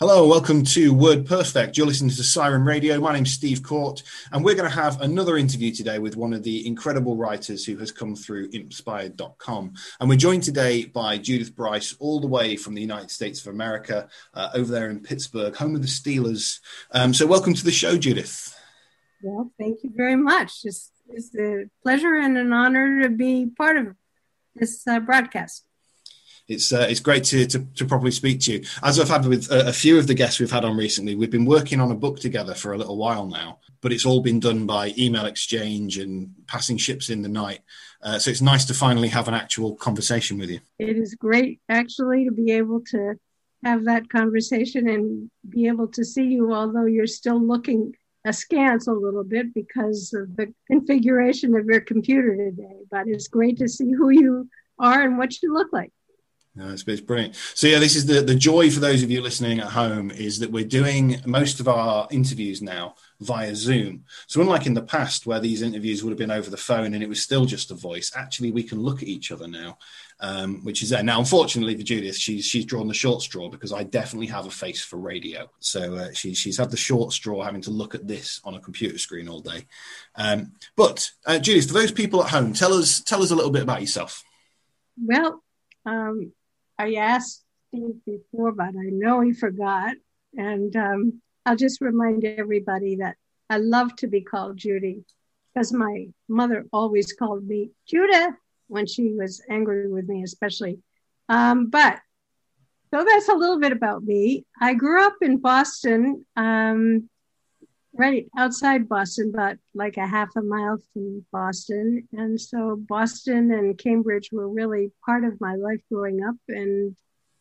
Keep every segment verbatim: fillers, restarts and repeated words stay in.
Hello, welcome to Word Perfect. You're listening to Siren Radio. My name's Steve Court, and we're going to have another interview today with one of the incredible writers who has come through Inspired dot com. And we're joined today by Judith Bryce, all the way from the United States of America, uh, over there in Pittsburgh, home of the Steelers. Um, so welcome to the show, Judith. Well, thank you very much. It's, it's a pleasure and an honor to be part of this uh, broadcast. It's uh, it's great to, to to properly speak to you. As I've had with a, a few of the guests we've had on recently, we've been working on a book together for a little while now, but it's all been done by email exchange and passing ships in the night. Uh, so it's nice to finally have an actual conversation with you. It is great, actually, to be able to have that conversation and be able to see you, although you're still looking askance a little bit because of the configuration of your computer today. But it's great to see who you are and what you look like. No, it's, it's brilliant. So yeah, this is the, the joy for those of you listening at home is that we're doing most of our interviews now via Zoom. So unlike in the past where these interviews would have been over the phone and it was still just a voice, actually we can look at each other now, um, which is there. Now, unfortunately for Judith, she's she's drawn the short straw because I definitely have a face for radio. So uh, she, she's had the short straw having to look at this on a computer screen all day. Um, but uh, Judith, for those people at home, tell us tell us a little bit about yourself. Well, um, I asked Steve before, but I know he forgot. And um, I'll just remind everybody that I love to be called Judy because my mother always called me Judah when she was angry with me, especially. Um, but so that's a little bit about me. I grew up in Boston, um, right outside Boston, but like a half a mile from Boston. And so Boston and Cambridge were really part of my life growing up. And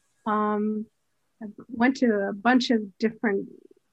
um, I went to a bunch of different,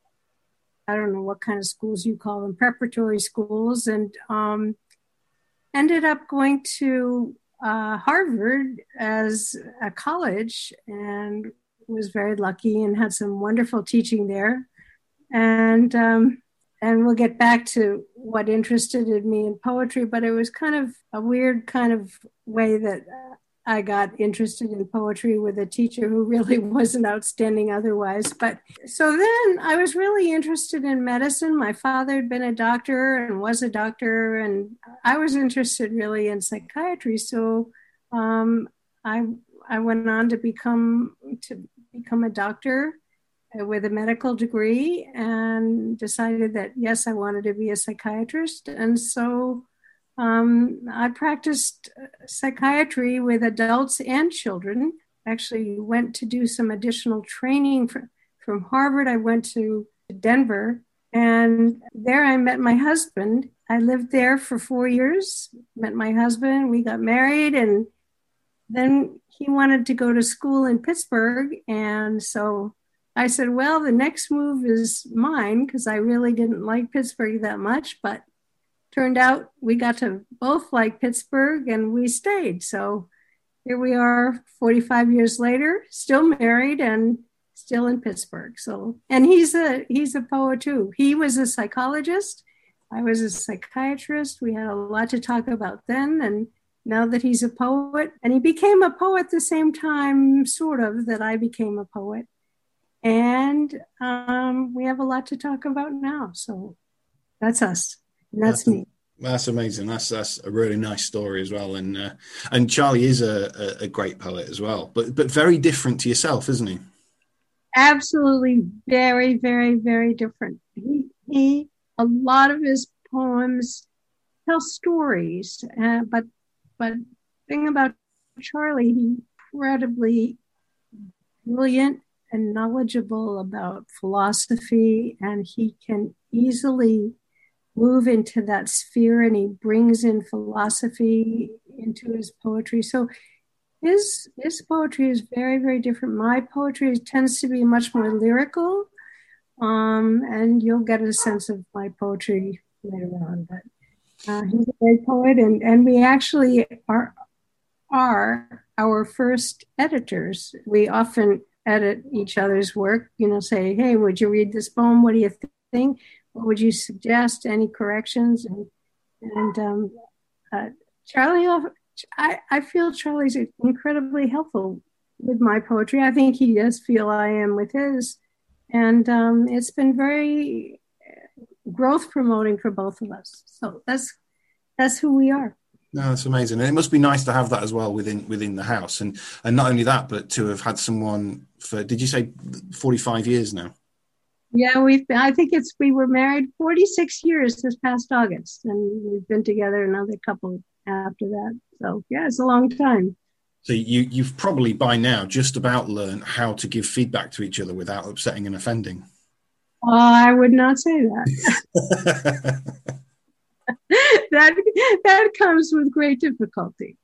I don't know what kind of schools you call them, preparatory schools, and um, ended up going to uh, Harvard as a college and was very lucky and had some wonderful teaching there. And um, And we'll get back to what interested me in poetry, but it was kind of a weird kind of way that I got interested in poetry with a teacher who really wasn't outstanding otherwise. But so then I was really interested in medicine. My father had been a doctor and was a doctor, and I was interested really in psychiatry. So um, I I went on to become to become a doctor with a medical degree and decided that, yes, I wanted to be a psychiatrist. And so um, I practiced psychiatry with adults and children. Actually went to do some additional training for, from Harvard. I went to Denver, and there I met my husband. I lived there for four years, met my husband, we got married, and then he wanted to go to school in Pittsburgh. And so I said, well, the next move is mine because I really didn't like Pittsburgh that much, but turned out we got to both like Pittsburgh and we stayed. So here we are forty-five years later, still married and still in Pittsburgh. So, and he's a, he's a poet too. He was a psychologist. I was a psychiatrist. We had a lot to talk about then. And now that he's a poet, and he became a poet at the same time, sort of, that I became a poet. And um, we have a lot to talk about now. So that's us. And that's, that's me. That's amazing. That's that's a really nice story as well. And uh, and Charlie is a, a, a great poet as well, but but very different to yourself, isn't he? Absolutely. Very, very, very different. He, he a lot of his poems tell stories. Uh, but, but the thing about Charlie, he's incredibly brilliant and knowledgeable about philosophy, and he can easily move into that sphere, and he brings in philosophy into his poetry. So his his poetry is very, very different. My poetry tends to be much more lyrical, um, and you'll get a sense of my poetry later on. But uh, he's a great poet, and, and we actually are are our first editors. We often edit each other's work, you know, say, hey, would you read this poem? What do you think? What would you suggest? Any corrections? And, and um, uh, Charlie, I, I feel Charlie's incredibly helpful with my poetry. I think he does feel I am with his. And um, it's been very growth promoting for both of us. So that's that's who we are. No, that's amazing. And it must be nice to have that as well within within the house. And and not only that, but to have had someone for, did you say forty-five years now? Yeah, we've been, I think it's, we were married forty-six years this past August, and we've been together another couple after that. So yeah, it's a long time. So you you've probably by now just about learned how to give feedback to each other without upsetting and offending. Uh, I would not say that. that that comes with great difficulty.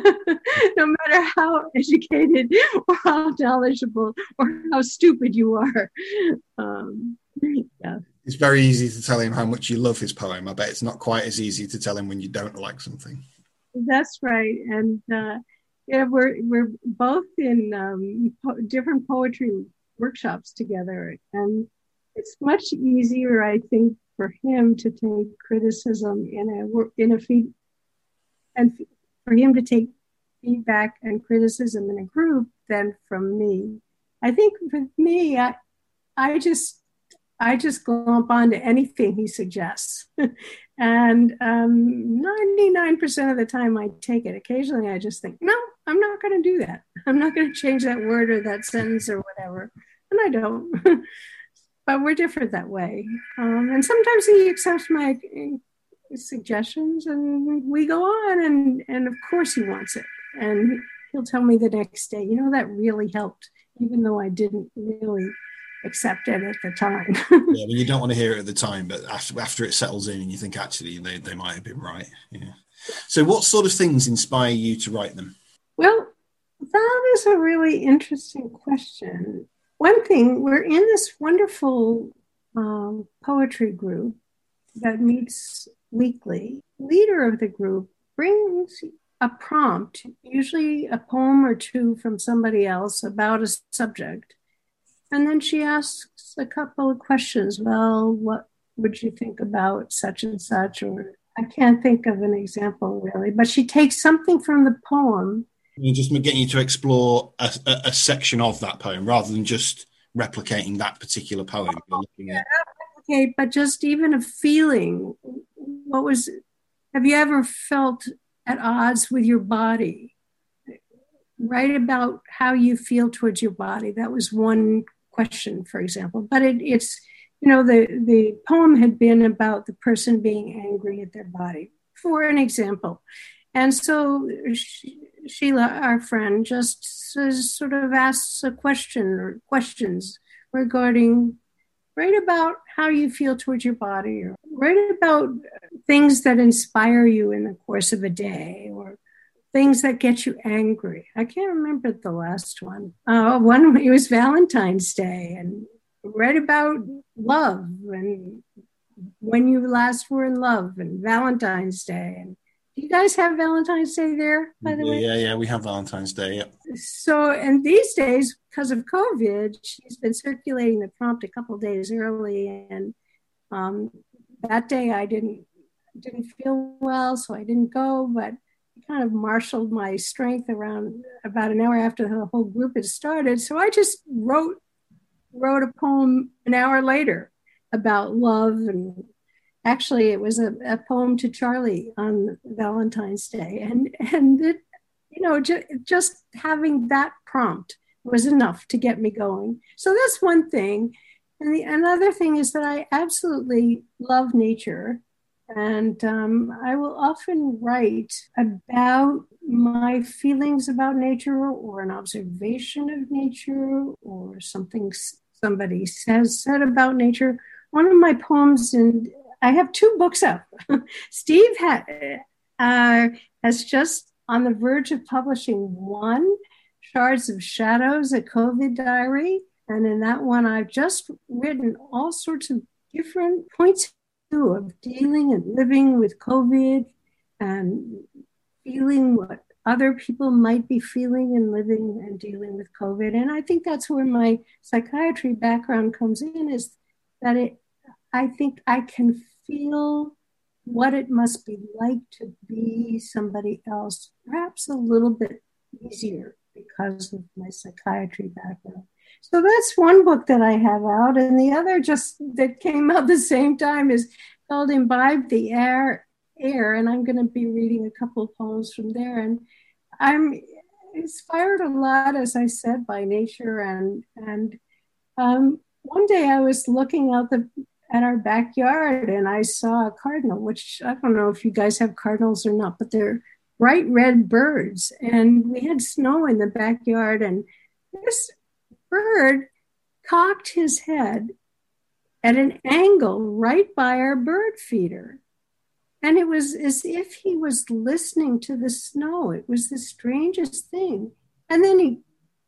No matter how educated or how knowledgeable or how stupid you are. Um, yeah. It's very easy to tell him how much you love his poem. I bet it's not quite as easy to tell him when you don't like something. That's right. And uh, yeah, we're we're both in um, po- different poetry workshops together, and it's much easier, I think, for him to take criticism in a in a feed and for him to take feedback and criticism in a group than from me. I think for me, I I just I just glomp onto anything he suggests. And um, ninety-nine percent of the time I take it. Occasionally I just think, no, I'm not going to do that. I'm not going to change that word or that sentence or whatever. And I don't. But we're different that way. Um, and sometimes he accepts my uh, suggestions and we go on. And, and of course he wants it. And he'll tell me the next day, you know, that really helped, even though I didn't really accept it at the time. Yeah, well, you don't want to hear it at the time, but after after it settles in and you think actually they, they might have been right. Yeah. So what sort of things inspire you to write them? Well, that is a really interesting question. One thing, we're in this wonderful um, poetry group that meets weekly. Leader of the group brings a prompt, usually a poem or two from somebody else about a subject. And then she asks a couple of questions. Well, what would you think about such and such? Or I can't think of an example really, but she takes something from the poem. You're just getting you to explore a, a, a section of that poem rather than just replicating that particular poem. You're looking at. Okay, but just even a feeling. What was, have you ever felt at odds with your body? Write about how you feel towards your body. That was one question, for example. But it, it's, you know, the, the poem had been about the person being angry at their body, for an example. And so she, Sheila, our friend, just sort of asks a question or questions regarding, write about how you feel towards your body, or write about things that inspire you in the course of a day, or things that get you angry. I can't remember the last one. Uh, one, it was Valentine's Day, and read about love and when you last were in love and Valentine's Day. And do you guys have Valentine's Day there, by the yeah, way? Yeah, yeah, we have Valentine's Day. Yep. So, and these days, because of COVID, she's been circulating the prompt a couple of days early, and um, that day I didn't didn't feel well, so I didn't go, but kind of marshaled my strength around about an hour after the whole group had started. So I just wrote wrote a poem an hour later about love, and actually it was a, a poem to Charlie on Valentine's Day, and and it, you know, ju- just having that prompt was enough to get me going. So that's one thing. And the another thing is that I absolutely love nature. And um, I will often write about my feelings about nature, or an observation of nature, or something somebody says said about nature. One of my poems, and I have two books out. Steve ha- uh, has just on the verge of publishing one, Shards of Shadows, a COVID diary. And in that one, I've just written all sorts of different points of dealing and living with COVID and feeling what other people might be feeling and living and dealing with COVID. And I think that's where my psychiatry background comes in, is that it, I think I can feel what it must be like to be somebody else, perhaps a little bit easier because of my psychiatry background. So that's one book that I have out. And the other just that came out the same time is called Imbibe the Air, Air. And I'm going to be reading a couple of poems from there. And I'm inspired a lot, as I said, by nature. And, and um, one day I was looking out the at our backyard and I saw a cardinal, which I don't know if you guys have cardinals or not, but they're bright red birds. And we had snow in the backyard, and this bird cocked his head at an angle right by our bird feeder. And it was as if he was listening to the snow. It was the strangest thing. And then he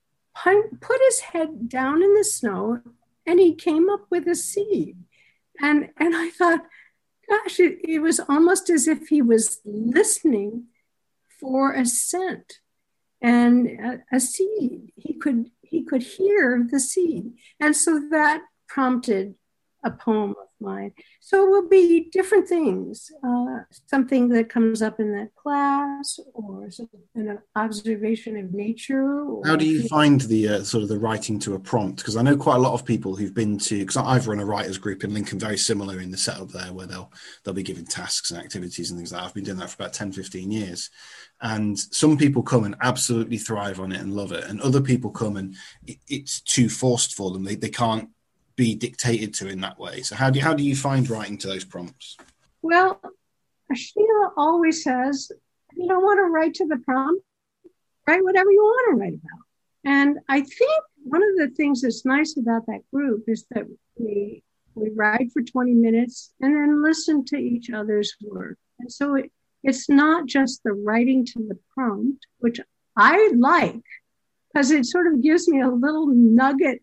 put his head down in the snow and he came up with a seed. And, and I thought, gosh, it, it was almost as if he was listening for a scent and a, a seed. He could he could hear the seed. And so that prompted a poem of mine. So it will be different things, uh, something that comes up in that class, or an observation of nature. Or How do you find the uh, sort of the writing to a prompt? Because I know quite a lot of people who've been to, because I've run a writers group in Lincoln, very similar in the setup there, where they'll they'll be given tasks and activities and things like that. I've been doing that for about ten, fifteen years. And some people come and absolutely thrive on it and love it. And other people come and it, it's too forced for them. They, they can't be dictated to in that way. So how do you, how do you find writing to those prompts? Well, Sheila always says, you don't want to write to the prompt, write whatever you want to write about. And I think one of the things that's nice about that group is that we we write for twenty minutes and then listen to each other's work. And so it, it's not just the writing to the prompt, which I like, because it sort of gives me a little nugget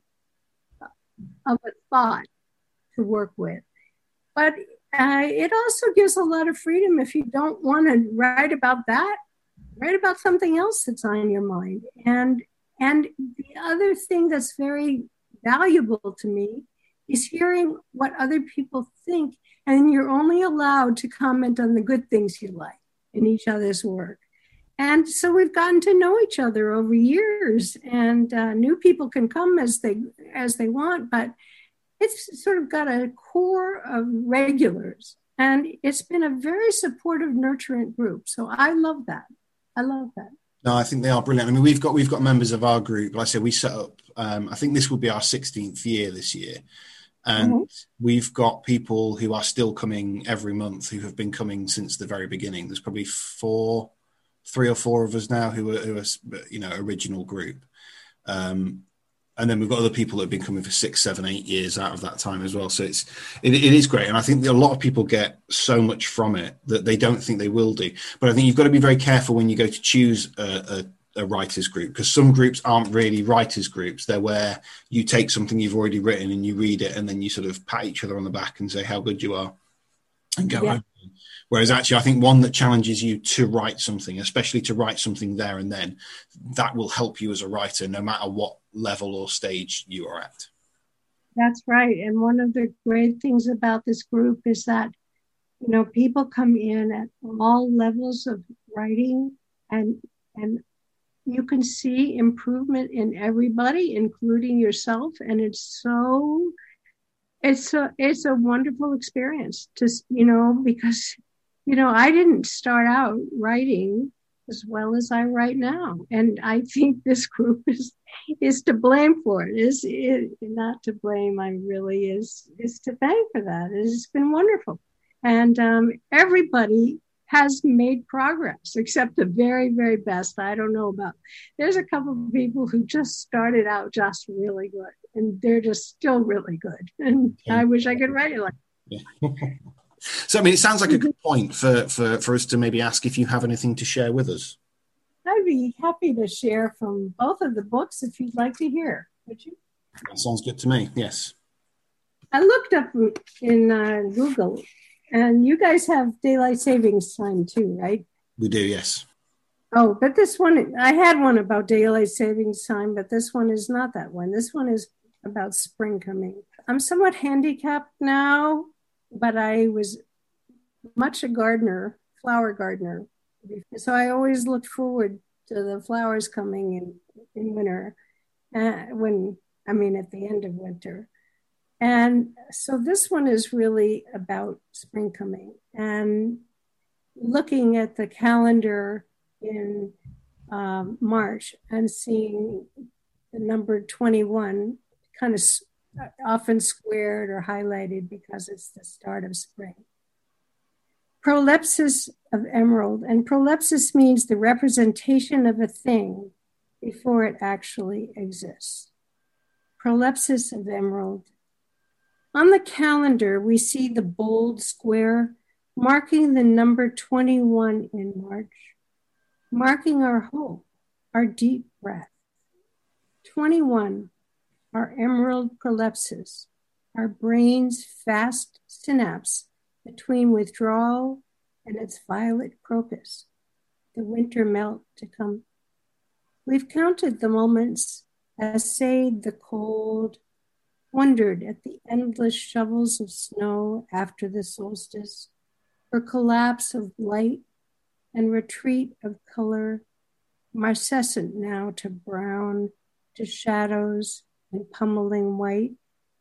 of a thought to work with. But uh, it also gives a lot of freedom. If you don't want to write about that, write about something else that's on your mind. And and the other thing that's very valuable to me is hearing what other people think. And you're only allowed to comment on the good things you like in each other's work. And so we've gotten to know each other over years, and uh, new people can come as they as they want, but it's sort of got a core of regulars, and it's been a very supportive, nurturing group. So I love that. I love that. No, I think they are brilliant. I mean, we've got we've got members of our group. Like I said, we set up. Um, I think this will be our sixteenth year this year, and mm-hmm. we've got people who are still coming every month who have been coming since the very beginning. There's probably four. three or four of us now who are, who are you know, original group. Um, and then we've got other people that have been coming for six, seven, eight years out of that time as well. So it's, it, it is great. And I think that a lot of people get so much from it that they don't think they will do. But I think you've got to be very careful when you go to choose a, a, a writers group, because some groups aren't really writers groups. They're where you take something you've already written and you read it, and then you sort of pat each other on the back and say how good you are and go yeah. home. Whereas actually, I think one that challenges you to write something, especially to write something there and then, that will help you as a writer, no matter what level or stage you are at. That's right. And one of the great things about this group is that, you know, people come in at all levels of writing, and and you can see improvement in everybody, including yourself. And it's so, it's a, it's a wonderful experience to, you know, because you know, I didn't start out writing as well as I write now. And I think this group is is to blame for it. Is it, not to blame, I really is, is to thank for that. It's been wonderful. And um, everybody has made progress, except the very, very best. I don't know about, there's a couple of people who just started out just really good, and they're just still really good. And I wish I could write it like that. So, I mean, it sounds like a good point for, for, for us to maybe ask if you have anything to share with us. I'd be happy to share from both of the books if you'd like to hear. Would you? That sounds good to me, yes. I looked up in uh, Google, and you guys have daylight savings time too, right? We do, yes. Oh, but this one, I had one about daylight savings time, but this one is not that one. This one is about spring coming. I'm somewhat handicapped now, but I was much a gardener, flower gardener. So I always looked forward to the flowers coming in, in winter, uh, when I mean, at the end of winter. And so this one is really about spring coming. And looking at the calendar in um, March and seeing the number twenty-one kind of often squared or highlighted because it's the start of spring. Prolepsis of emerald, and prolepsis means the representation of a thing before it actually exists. Prolepsis of emerald. On the calendar, we see the bold square marking the number twenty-one in March, marking our hope, our deep breath. twenty-one, our emerald prolepsis, our brain's fast synapse between withdrawal and its violet crocus, the winter melt to come. We've counted the moments, essayed the cold, wondered at the endless shovels of snow after the solstice, for collapse of light and retreat of color, marcescent now to brown, to shadows and pummeling white.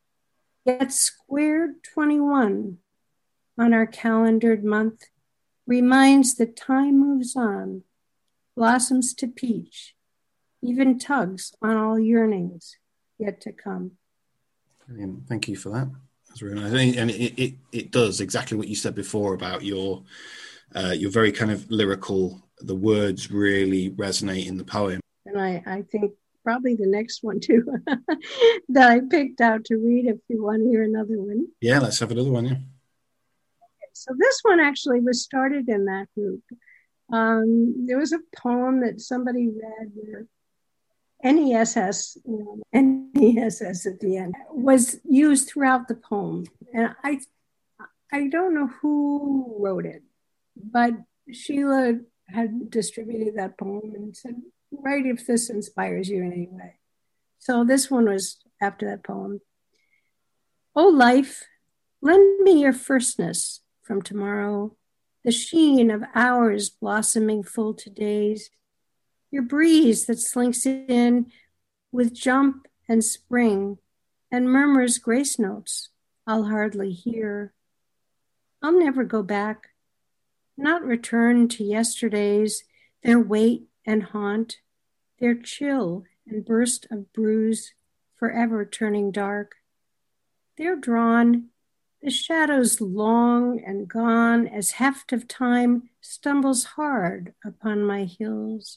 Yet squared twenty-one on our calendared month reminds that time moves on, blossoms to peach, even tugs on all yearnings yet to come. Brilliant. Thank you for that. That's really nice. And it, it, it does exactly what you said before about your, uh, you're very kind of lyrical. The words really resonate in the poem. And I, I think probably the next one too that I picked out to read if you want to hear another one. Yeah, let's have another one. Yeah. Okay, so this one actually was started in that group. Um, there was a poem that somebody read where N E S S, you know, N E S S at the end, was used throughout the poem. And I I don't know who wrote it, but Sheila had distributed that poem and said, write if this inspires you in any way. So this one was after that poem. Oh, life, lend me your firstness from tomorrow, the sheen of hours blossoming full to days, your breeze that slinks in with jump and spring and murmurs grace notes I'll hardly hear. I'll never go back, not return to yesterdays, their weight and haunt, their chill and burst of bruise forever turning dark. They're drawn, the shadows long and gone as heft of time stumbles hard upon my hills.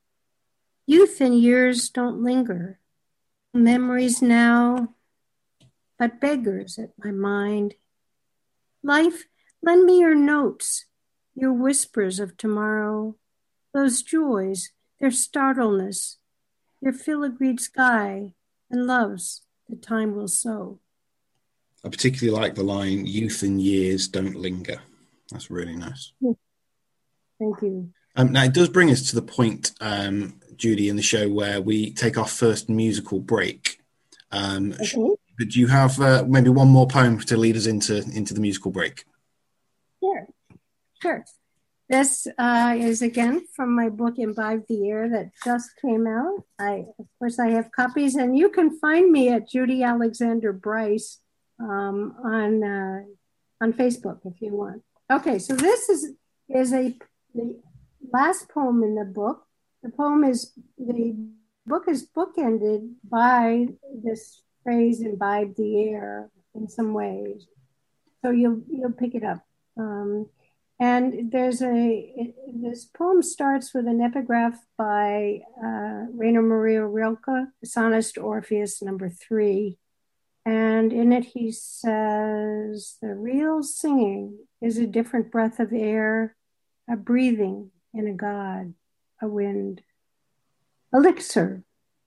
Youth and years don't linger, memories now, but beggars at my mind. Life, lend me your notes, your whispers of tomorrow, those joys, their startleness, your filigreed sky, and loves that time will sow. I particularly like the line, youth and years don't linger. That's really nice. Thank you. Um, now, it does bring us to the point, um, Judy, in the show where we take our first musical break. Um, okay. But do you have uh, maybe one more poem to lead us into, into the musical break? Sure, sure. This uh, is, again, from my book, Imbibe the Air, that just came out. I, of course, I have copies, and you can find me at Judy Alexander Bryce um, on uh, on Facebook if you want. Okay, so this is is a the last poem in the book. The poem is the book is bookended by this phrase "imbibe the air" in some ways. So you'll you'll pick it up. Um, and there's a it, this poem starts with an epigraph by uh, Rainer Maria Rilke, Sonnet to Orpheus, number three. And in it, he says, the real singing is a different breath of air, a breathing in a god, a wind. Elixir,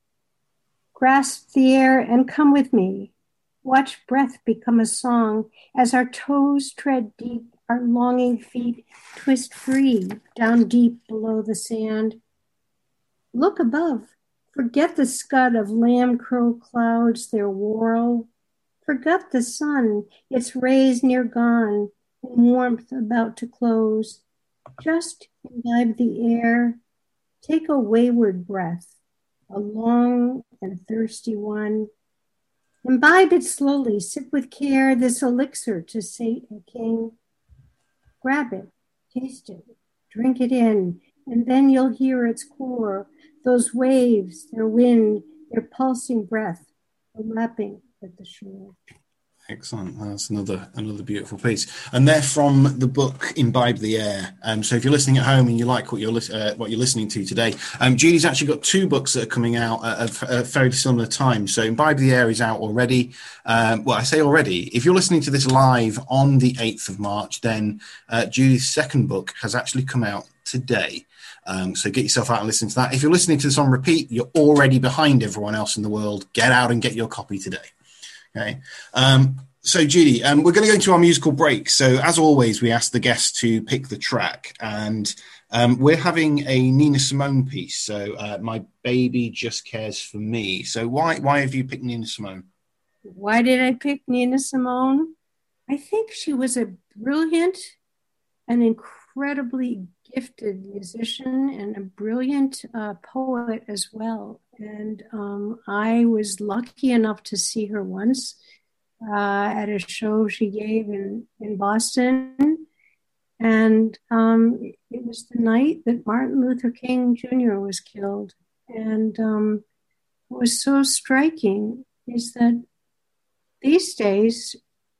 grasp the air and come with me. Watch breath become a song as our toes tread deep, our longing feet twist free down deep below the sand. Look above, forget the scud of lamb crow clouds, their whirl. Forget the sun, its rays near gone, and warmth about to close. Just imbibe the air, take a wayward breath, a long and thirsty one, Imbibe it slowly, sip with care this elixir to sate a king. Grab it, taste it, drink it in, and then you'll hear its core, those waves, their wind, their pulsing breath, lapping at the shore. Excellent. That's another another beautiful piece, and they're from the book Imbibe the Air. Um, so if you're listening at home and you like what you're uh, what you're listening to today, um, Judy's actually got two books that are coming out at a, a very similar time. So Imbibe the Air is out already. Um, well, I say already. If you're listening to this live on the eighth of March, then uh, Judy's second book has actually come out today. Um, so get yourself out and listen to that. If you're listening to this on repeat, you're already behind everyone else in the world. Get out and get your copy today. Okay. Um, so, Judy, um, we're going to go into our musical break. So, as always, we ask the guests to pick the track. And um, we're having a Nina Simone piece. So, uh, My Baby Just Cares for Me. So, why why have you picked Nina Simone? Why did I pick Nina Simone? I think she was a brilliant and incredibly gifted musician and a brilliant uh, poet as well. And um, I was lucky enough to see her once uh, at a show she gave in, in Boston. And um, it was the night that Martin Luther King Junior was killed. And um, what was so striking is that these days,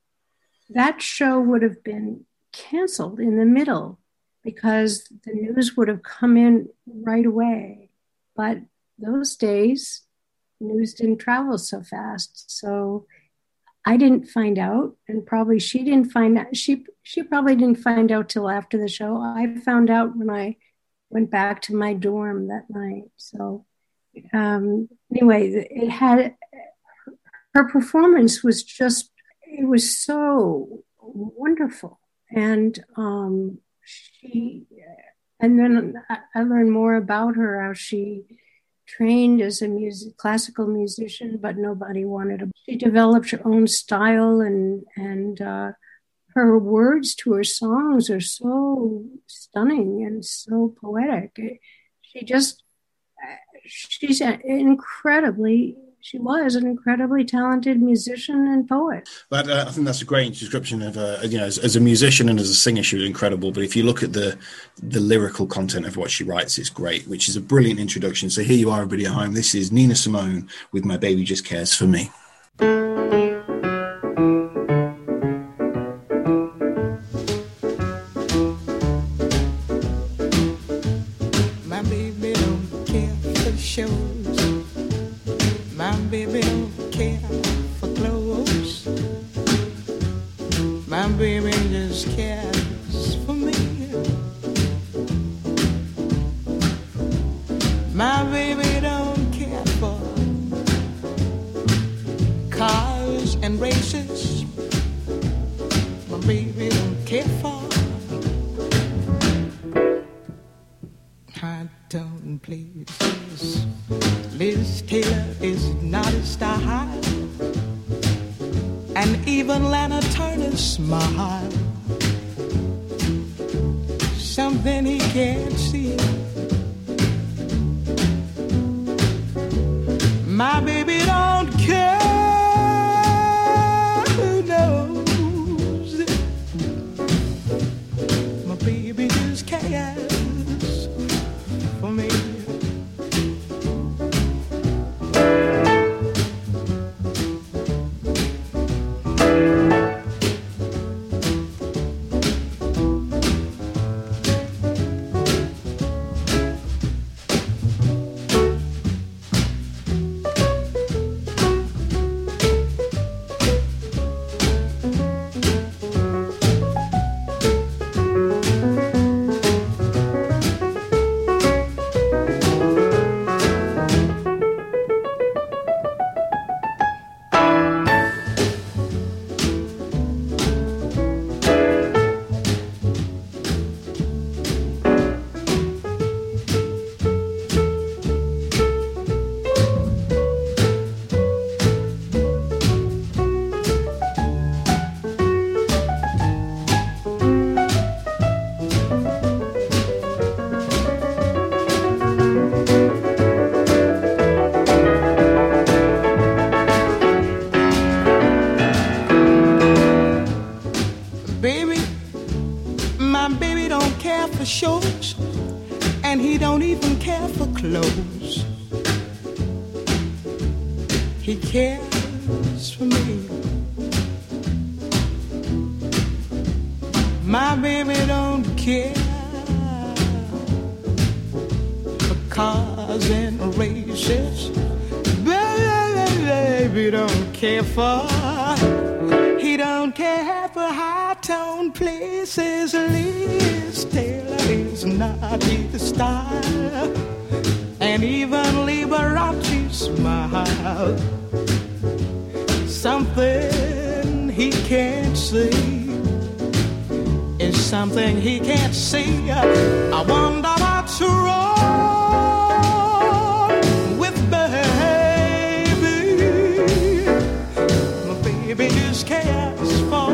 that show would have been canceled in the middle because the news would have come in right away. But those days, news didn't travel so fast. So I didn't find out, and probably she didn't find out. She she probably didn't find out till after the show. I found out when I went back to my dorm that night. So um, anyway, it had her performance was just it was so wonderful, and um, she and then I learned more about her, how she trained as a music, classical musician, but nobody wanted her. She developed her own style, and and uh, her words to her songs are so stunning and so poetic. She just, she's an incredibly, she was an incredibly talented musician and poet. But uh, I think that's a great description of, uh, you know, as, as a musician and as a singer, she was incredible. But if you look at the the lyrical content of what she writes, it's great, which is a brilliant introduction. So here you are, everybody at home. This is Nina Simone with My Baby Just Cares for Me. My baby don't care for shows. My baby don't care for clothes. My baby just cares for me. My baby don't care for cars and races. My baby don't care for high tone places. Liz Taylor is not a star, and even Lana Turner's smile, something he can't see. My baby don't care who knows. My baby just cares for me. shorts, and he don't even care for clothes. He cares for me. My baby don't care for cars and races. Baby don't care for. He don't care for high-tone places. Liz Taylor is not his style, and even Liberace smile. Something he can't see is something he can't see. I wonder what's wrong with baby. My baby just cares for.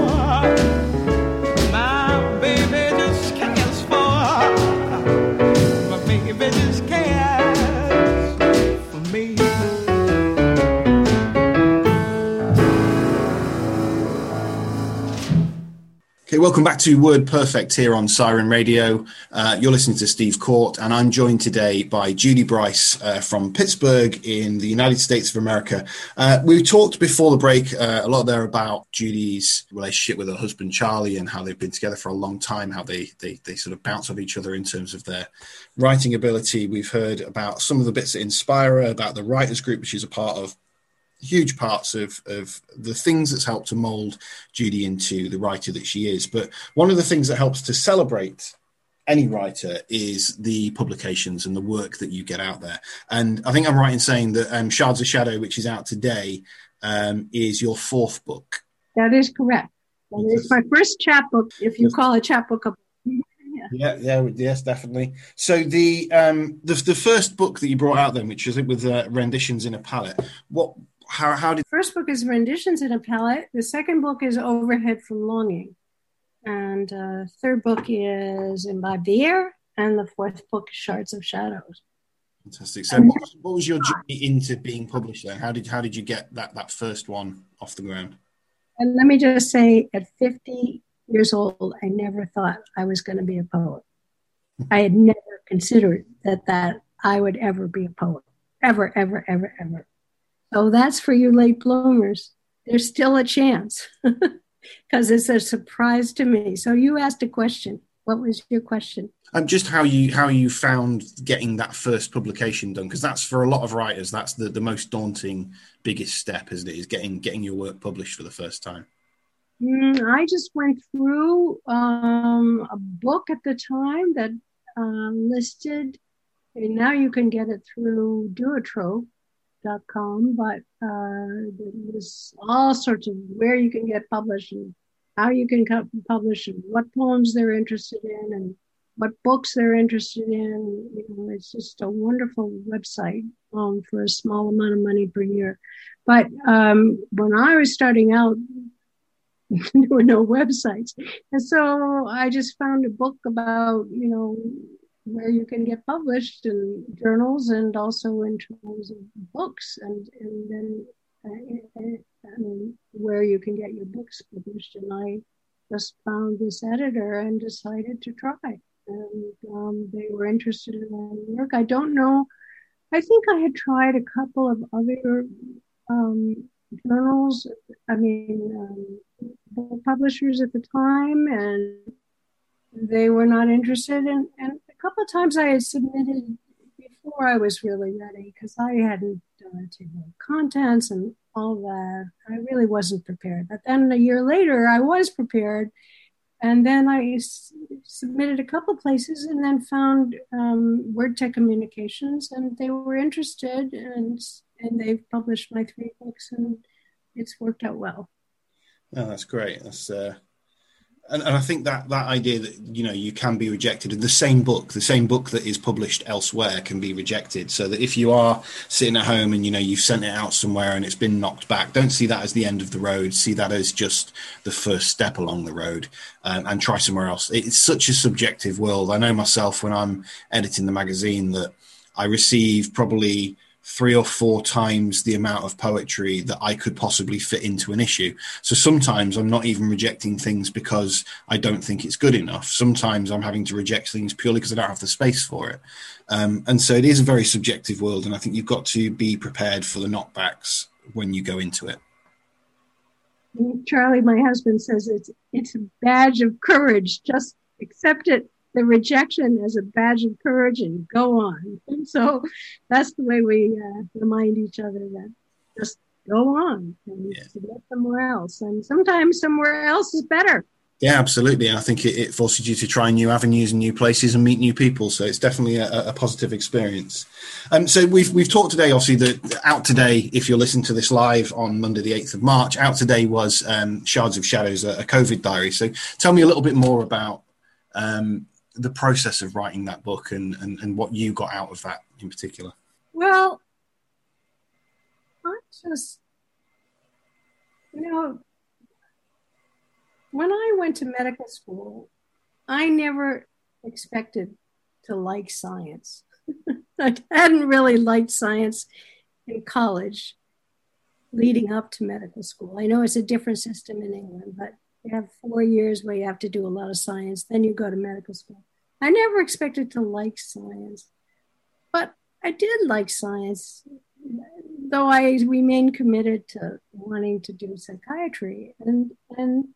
My baby just cares for. My baby just cares for me. Okay, welcome back to Word Perfect here on Siren Radio. Uh, you're listening to Steve Court, and I'm joined today by Judy Bryce uh, from Pittsburgh in the United States of America. Uh, we talked before the break uh, a lot there about Judy's relationship with her husband, Charlie, and how they've been together for a long time, how they, they, they sort of bounce off each other in terms of their writing ability. We've heard about some of the bits that inspire her, about the writers group, which she's a part of. Huge parts of, of the things that's helped to mold Judy into the writer that she is. But one of the things that helps to celebrate any writer is the publications and the work that you get out there. And I think I'm right in saying that um, Shards of Shadow, which is out today, um, is your fourth book. That is correct. That is my first chapbook, if you call a chapbook a Yeah, yeah, yes, definitely. So the um, the the first book that you brought out then, which is with uh, renditions in a palette, what, how, how did? The first book is Renditions in a Palette. The second book is Overhead from Longing, and uh, third book is Imbibe the Air, and the fourth book is Shards of Shadows. Fantastic. So, what was, what was your journey into being published then? How did how did you get that that first one off the ground? And let me just say, at fifty years old, I never thought I was going to be a poet. I had never considered that that I would ever be a poet, ever, ever, ever, ever. So that's for you late bloomers. There's still a chance because it's a surprise to me. So you asked a question. What was your question? Um, just how you how you found getting that first publication done, because that's for a lot of writers, that's the, the most daunting, biggest step, isn't it? Is getting getting your work published for the first time. Mm, I just went through um, a book at the time that uh, listed, and now you can get it through duotrope dot com, but uh, there's all sorts of where you can get published and how you can publish and what poems they're interested in and what books they're interested in. You know, it's just a wonderful website um, for a small amount of money per year. But um, when I was starting out, there were no websites. And so I just found a book about, you know, where you can get published in journals and also in terms of books, and, and then uh, I mean, where you can get your books published. And I just found this editor and decided to try. And um, they were interested in my work. I don't know. I think I had tried a couple of other um, journals, I mean, um, book publishers at the time, and they were not interested. And, and a couple of times I had submitted before I was really ready, because I hadn't done a table of contents and all that. I really wasn't prepared. But then a year later, I was prepared. And then I s- submitted a couple of places and then found um, WordTech Communications, and they were interested, and and they've published my three books, and it's worked out well. Oh, that's great. That's uh, and, and I think that that idea that, you know, you can be rejected, and the same book, the same book that is published elsewhere can be rejected. So that if you are sitting at home and, you know, you've sent it out somewhere and it's been knocked back, don't see that as the end of the road. See that as just the first step along the road, um, and try somewhere else. It's such a subjective world. I know myself when I'm editing the magazine that I receive probably three or four times the amount of poetry that I could possibly fit into an issue. So sometimes I'm not even rejecting things because I don't think it's good enough. Sometimes I'm having to reject things purely because I don't have the space for it. Um, and so it is a very subjective world. And I think you've got to be prepared for the knockbacks when you go into it. Charlie, my husband, says it's it's a badge of courage. Just accept it, the rejection, as a badge of courage, and go on. And so that's the way we uh, remind each other that just go on and yeah. to get somewhere else. And sometimes somewhere else is better. Yeah, absolutely. I think it, it forces you to try new avenues and new places and meet new people. So it's definitely a, a positive experience. Um, so we've we've talked today, obviously, that out today, if you're listening to this live on Monday, the eighth of March, out today was um, Shards of Shadows, a, a COVID diary. So tell me a little bit more about um, the process of writing that book and, and, and what you got out of that in particular. Well, I just, you know, when I went to medical school, I never expected to like science. I hadn't really liked science in college leading up to medical school. I know it's a different system in England, but you have four years where you have to do a lot of science, then you go to medical school. I never expected to like science, but I did like science, though I remained committed to wanting to do psychiatry. And, and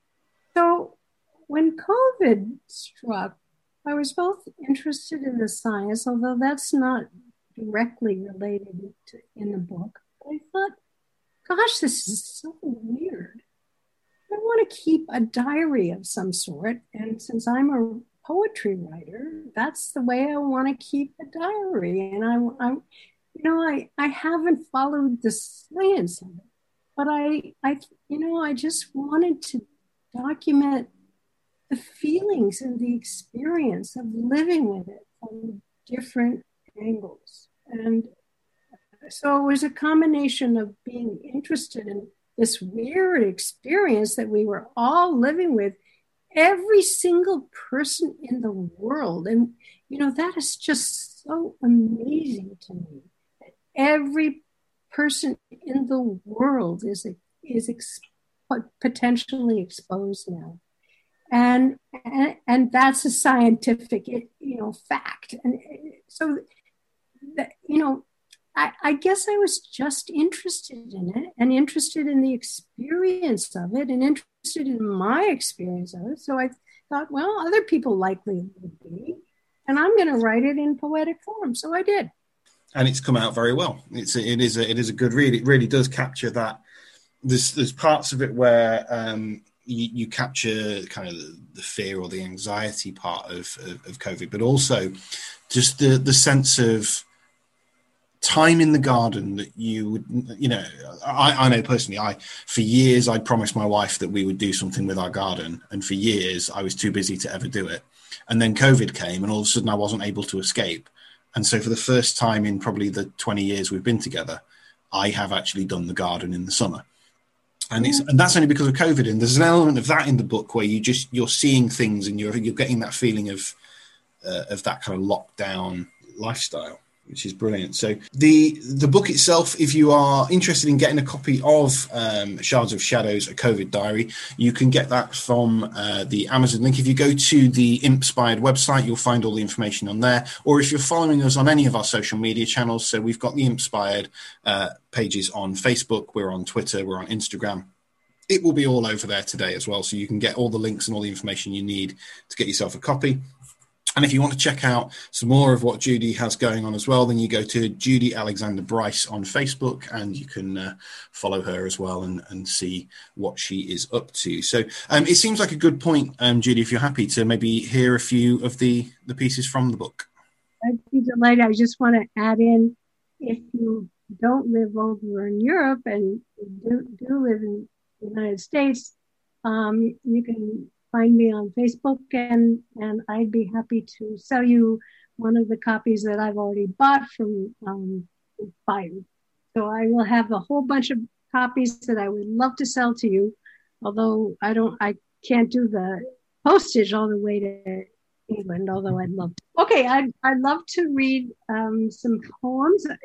so when COVID struck, I was both interested in the science, although that's not directly related to, in the book. But I thought, gosh, this is so weird. I want to keep a diary of some sort. And since I'm a poetry writer, that's the way I want to keep a diary. And I, I you know, I, I haven't followed the science of it, but I, I, you know, I just wanted to document the feelings and the experience of living with it from different angles. And so it was a combination of being interested in this weird experience that we were all living with, every single person in the world. And, you know, that is just so amazing to me. That every person in the world is, is ex- potentially exposed now. And, and and that's a scientific, you know, fact. And so, that, you know, I, I guess I was just interested in it and interested in the experience of it and interested in my experience of it. So I thought, well, other people likely would be, and I'm going to write it in poetic form. So I did. And it's come out very well. It's a, it is a, it is a good read. It really does capture that. There's there's parts of it where um, you, you capture kind of the, the fear or the anxiety part of, of, of COVID, but also just the, the sense of time in the garden that you would, you know, I, I know personally, I, for years, I'd promised my wife that we would do something with our garden. And for years, I was too busy to ever do it. And then COVID came and all of a sudden I wasn't able to escape. And so for the first time in probably the twenty years we've been together, I have actually done the garden in the summer. And it's and that's only because of COVID. And there's an element of that in the book where you just you're seeing things and you're you're getting that feeling of uh, of that kind of lockdown lifestyle, which is brilliant. So the the book itself, if you are interested in getting a copy of um, Shards of Shadows, a COVID diary, you can get that from uh, the Amazon link. If you go to the Impspired website, you'll find all the information on there. Or if you're following us on any of our social media channels, so we've got the Impspired uh, pages on Facebook, we're on Twitter, we're on Instagram. It will be all over there today as well, so you can get all the links and all the information you need to get yourself a copy. And if you want to check out some more of what Judy has going on as well, then you go to Judy Alexander Bryce on Facebook and you can uh, follow her as well and, and see what she is up to. So um, it seems like a good point, um, Judy, if you're happy to maybe hear a few of the, the pieces from the book. I'd be delighted. I just want to add in, if you don't live over in Europe and do, do live in the United States, um, you can find me on Facebook, and, and I'd be happy to sell you one of the copies that I've already bought from um, Inspired. So I will have a whole bunch of copies that I would love to sell to you, although I don't, I can't do the postage all the way to England, although I'd love to. Okay, I'd, I'd love to read um, some poems.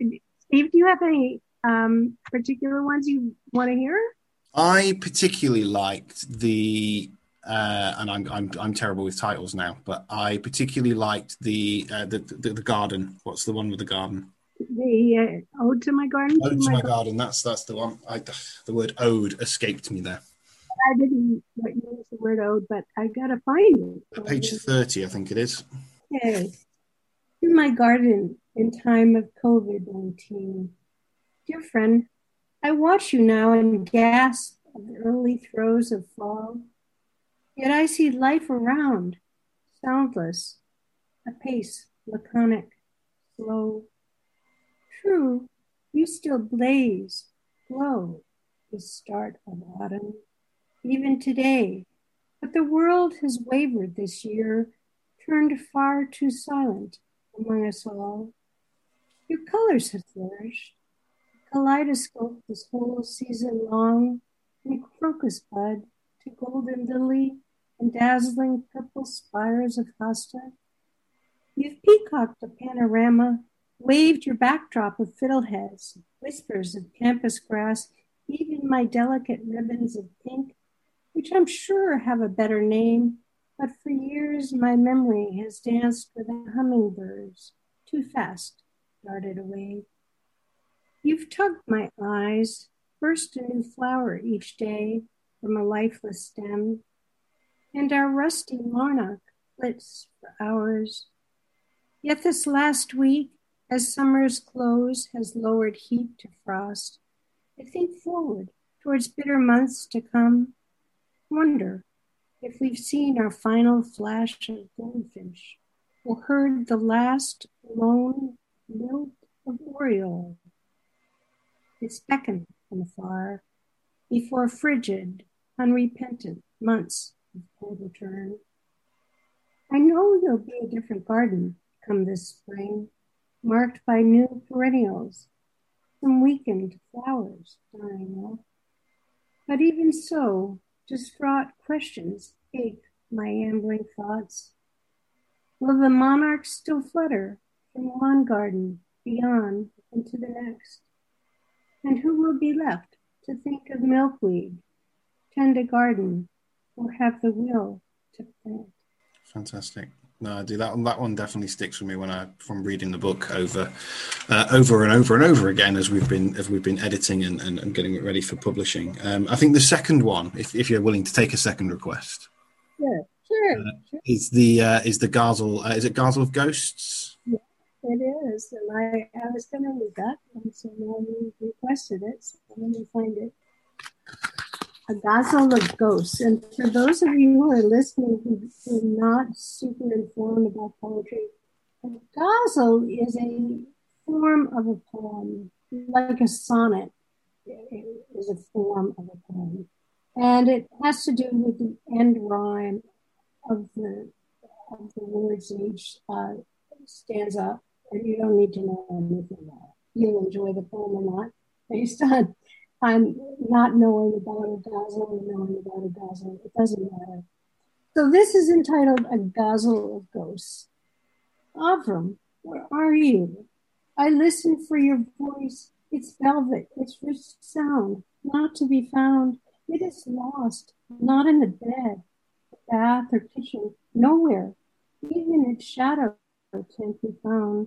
Steve, do you have any um, particular ones you want to hear? I particularly liked the, uh, and I'm I'm I'm terrible with titles now, but I particularly liked the uh, the, the the garden. What's the one with the garden? The uh, Ode to My Garden. Ode To to My my Garden. garden. That's that's the one. I the word ode escaped me there. I didn't use the word ode, but I gotta find it. Page thirty, I think it is. Okay. In my garden in time of COVID nineteen. Dear friend, I watch you now and gasp at the early throes of fall. Yet I see life around, soundless, apace, laconic, slow. True, you still blaze, glow, the start of autumn, even today. But the world has wavered this year, turned far too silent among us all. Your colors have flourished, kaleidoscope this whole season long, from crocus bud to golden lily and dazzling purple spires of hosta. You've peacocked a panorama, waved your backdrop of fiddleheads, whispers of campus grass, even my delicate ribbons of pink, which I'm sure have a better name, but for years my memory has danced with the hummingbirds, too fast, darted away. You've tugged my eyes, burst a new flower each day from a lifeless stem, and our rusty monarch flits for hours. Yet this last week, as summer's close has lowered heat to frost, I think forward towards bitter months to come, wonder if we've seen our final flash of goldfish or heard the last lone lilt of oriole. It's beckoned from afar before frigid, unrepentant months of cold return. I know there'll be a different garden come this spring, marked by new perennials, some weakened flowers dying off. But even so, distraught questions ache my ambling thoughts. Will the monarchs still flutter from one garden beyond into the next? And who will be left to think of milkweed, tend a garden, or have the will to plant? Fantastic. No, I do that. That one definitely sticks with me when I from reading the book over, uh, over and over and over again as we've been as we've been editing and, and, and getting it ready for publishing. Um, I think the second one, if, if you're willing to take a second request, Sure, sure. uh, sure. is the uh, is the Gazel. Uh, is it Gazel of Ghosts? Yeah, it is, and I, I was going to read that, and so now you requested it, so let me find it. A Gazel of Ghosts. And for those of you who are listening who are not super informed about poetry, a Gazel is a form of a poem, like a sonnet is a form of a poem. And it has to do with the end rhyme of the, of the words in each uh, stanza, and you don't need to know anything about it. You'll enjoy the poem or not, based on I'm not knowing about a Gazel or knowing about a Gazel. It doesn't matter. So this is entitled A Gazel of Ghosts. Avram, where are you? I listen for your voice. It's velvet, its rich sound, not to be found. It is lost, not in the bed, bath, or kitchen, nowhere. Even its shadow can't be found.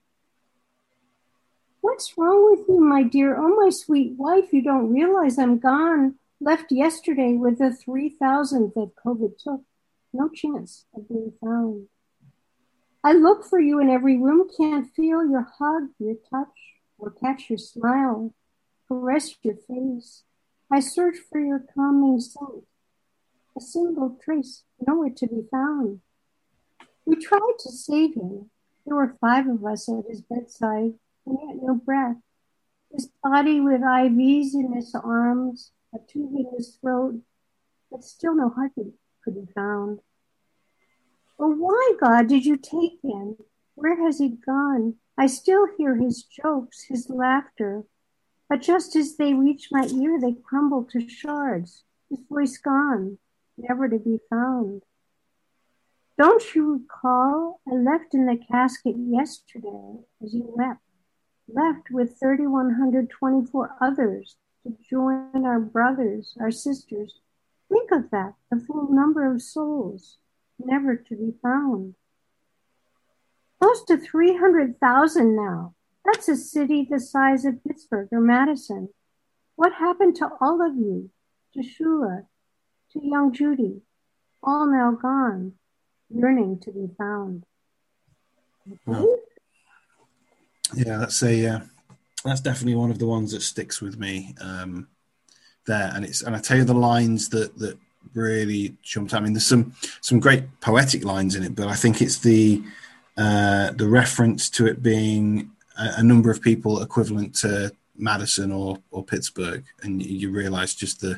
What's wrong with you, my dear? Oh, my sweet wife, you don't realize I'm gone. Left yesterday with the three thousand that COVID took. No chance of being found. I look for you in every room, can't feel your hug, your touch, or catch your smile, caress your face. I search for your calming scent. A single trace, nowhere to be found. We tried to save him. There were five of us at his bedside, and yet no breath. His body with I Vs in his arms, a tube in his throat, but still no heartbeat could be found. Oh, why, God, did you take him? Where has he gone? I still hear his jokes, his laughter, but just as they reach my ear, they crumble to shards. His voice gone, never to be found. Don't you recall? I left in the casket yesterday as you wept. left with three thousand one hundred twenty-four others to join our brothers, our sisters. Think of that, the full number of souls never to be found. Close to three hundred thousand now. That's a city the size of Pittsburgh or Madison. What happened to all of you? To Shula, to young Judy, all now gone, yearning to be found. Wow. Yeah, that's a uh, that's definitely one of the ones that sticks with me um, there, and it's and I tell you the lines that that really jumped out. I mean, there's some some great poetic lines in it, but I think it's the uh, the reference to it being a, a number of people equivalent to Madison or or Pittsburgh, and you, you realize just the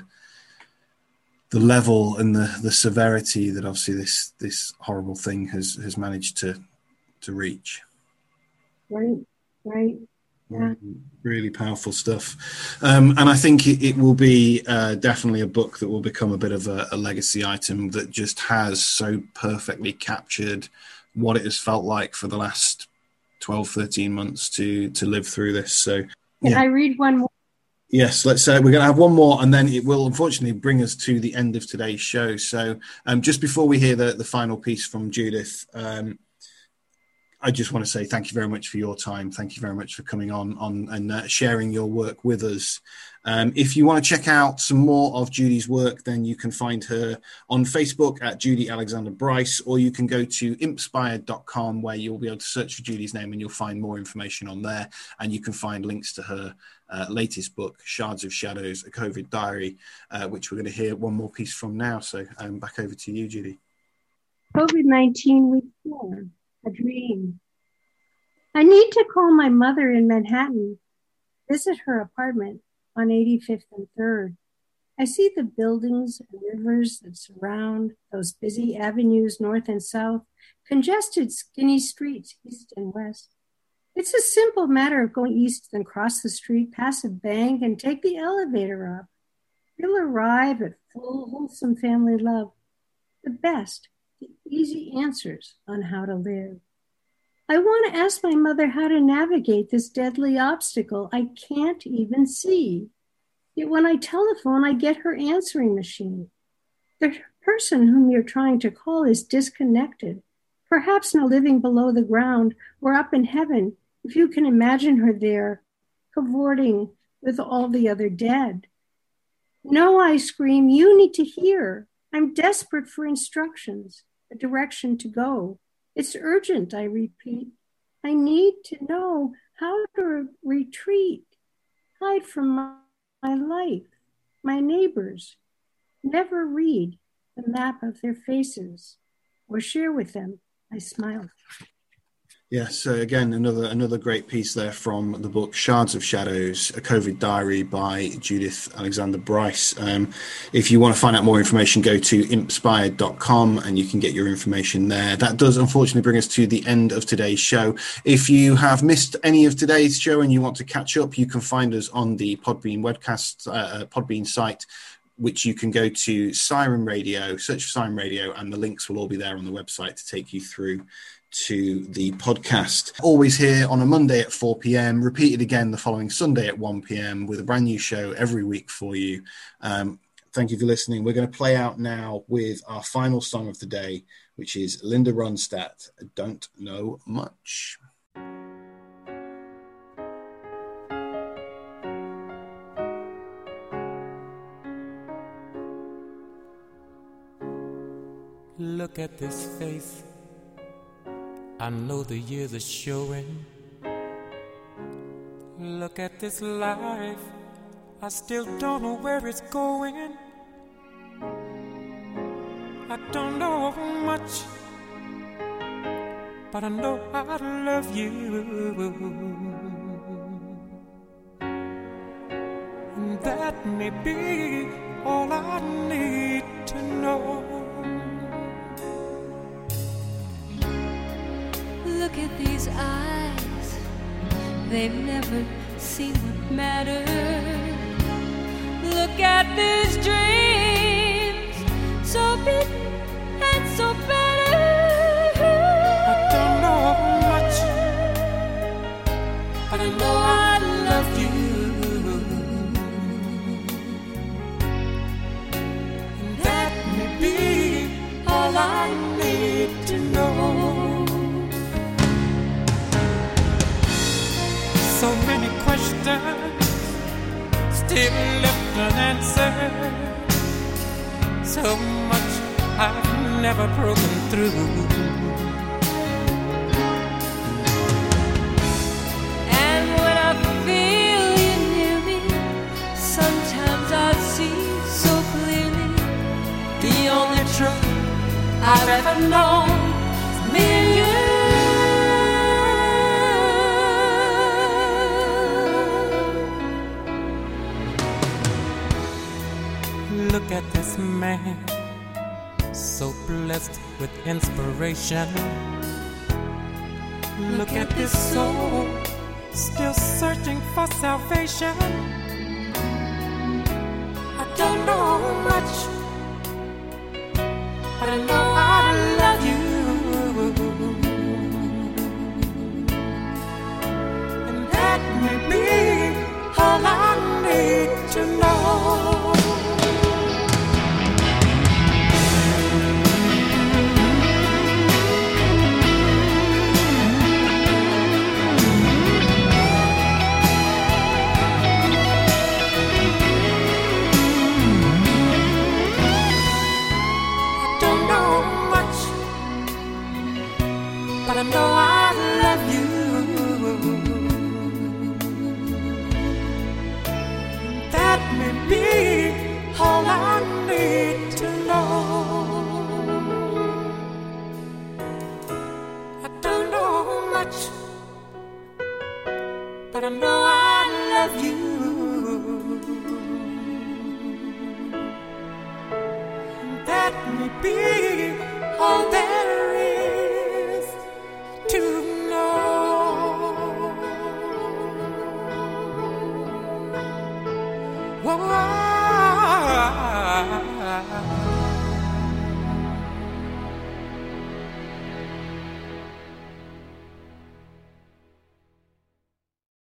the level and the the severity that obviously this this horrible thing has has managed to to reach. Right, right. Yeah. Really powerful stuff. Um, and I think it, it will be uh, definitely a book that will become a bit of a, a legacy item that just has so perfectly captured what it has felt like for the last twelve, thirteen months to to live through this. So Can yeah. I read one more? Yes, let's say uh, we're going to have one more, and then it will unfortunately bring us to the end of today's show. So um, just before we hear the, the final piece from Judith, um, I just want to say thank you very much for your time. Thank you very much for coming on, on and uh, sharing your work with us. Um, if you want to check out some more of Judy's work, then you can find her on Facebook at Judy Alexander Bryce, or you can go to impspired dot com, where you'll be able to search for Judy's name and you'll find more information on there. And you can find links to her uh, latest book, Shards of Shadows, A COVID Diary, uh, which we're going to hear one more piece from now. So um, back over to you, Judy. COVID nineteen week four, a dream. I need to call my mother in Manhattan, visit her apartment on eighty-fifth and third. I see the buildings and rivers that surround those busy avenues north and south, congested skinny streets east and west. It's a simple matter of going east and cross the street, pass a bank, and take the elevator up. You'll arrive at full, wholesome family love, the best, the easy answers on how to live. I want to ask my mother how to navigate this deadly obstacle I can't even see. Yet when I telephone, I get her answering machine. The person whom you're trying to call is disconnected, perhaps now living below the ground or up in heaven, if you can imagine her there, cavorting with all the other dead. No, I scream, you need to hear. I'm desperate for instructions, a direction to go. It's urgent, I repeat. I need to know how to retreat, hide from my, my life, my neighbors, never read the map of their faces or share with them. I smile. Yes, so again, another another great piece there from the book Shards of Shadows, A COVID Diary by Judith Alexander Bryce. Um, if you want to find out more information, go to impspired dot com and you can get your information there. That does unfortunately bring us to the end of today's show. If you have missed any of today's show and you want to catch up, you can find us on the Podbean webcast, uh, Podbean site, which you can go to Siren Radio, search for Siren Radio, and the links will all be there on the website to take you through to the podcast. Always here on a Monday at four p.m, repeated again the following Sunday at one p.m, with a brand new show every week for you. Um, thank you for listening. We're going to play out now with our final song of the day, which is Linda Ronstadt, Don't Know Much. Look at this face, I know the years are showing. Look at this life, I still don't know where it's going. I don't know much, but I know I love you. And that may be all I need to know. Look at these eyes, they've never seen what matters. Look at these dreams, so big and so better. I don't know much, but I know distance still left unanswered. So much I've never broken through. And when I feel you near me, sometimes I see so clearly the only truth I've ever known is me and you. Look at this man, so blessed with inspiration. Look at this soul, still searching for salvation. I don't know much, but I know I love you, and that may be all I need to know. But I know I love you. That may be all I need to know. I don't know much, but I know I love you. That may be all there is to know. Whoa.